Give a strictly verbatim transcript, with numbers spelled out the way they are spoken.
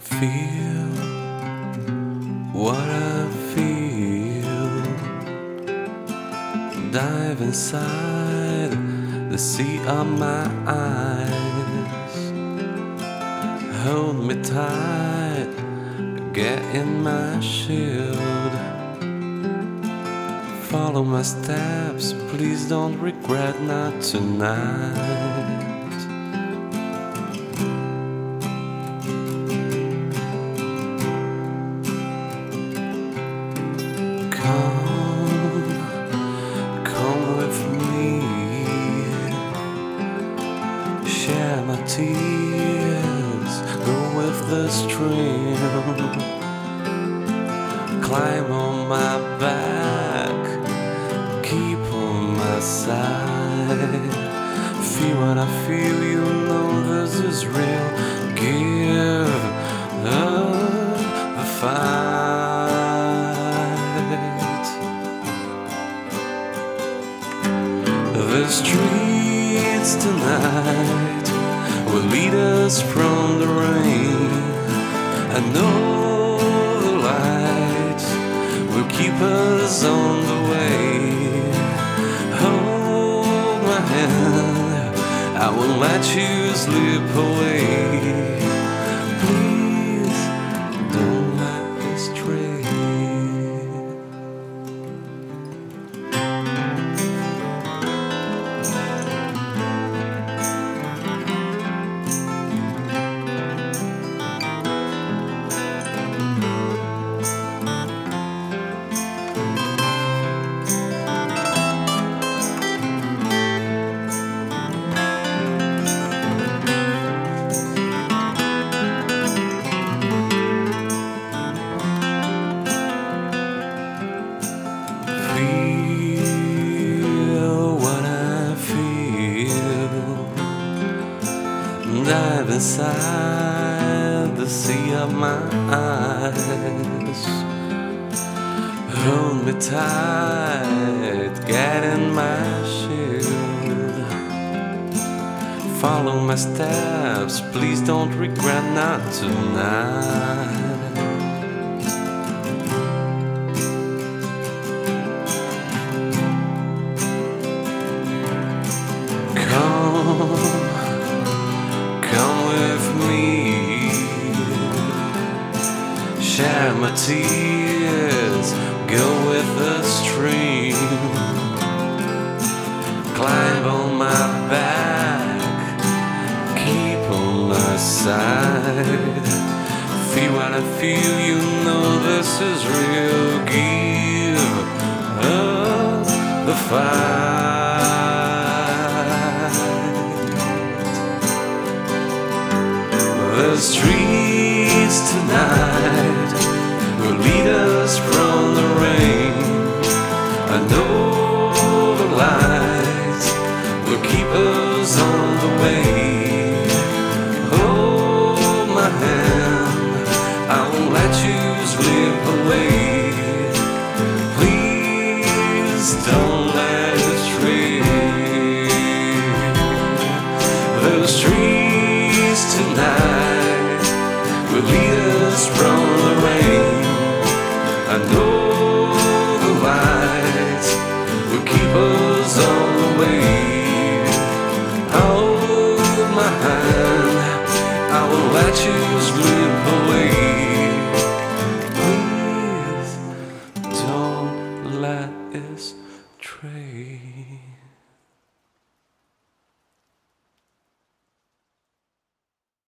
Feel what I feel. Dive inside the sea of my eyes. Hold me tight, get in my shield. Follow my steps, please don't regret not tonight. Come, come with me. Share my tears, go with the stream. Climb on my back, keep on my side. Feel what I feel, you know this is real. Give up the fight. The streets tonight will lead us from the rain. I know the lights will keep us on the way. Hold my hand, I won't let you slip away. Please don't let me stray. Feel what I feel. Dive inside the sea of my eyes. Hold me tight, get in my shield. Follow my steps, please don't regret not tonight. Come, come with me. Share my tears, go with the stream. Climb on my back, keep on my side. Feel what I feel, you know this is real. Give up the fight. The streets tonight will lead us from the rain. I know the lights will keep us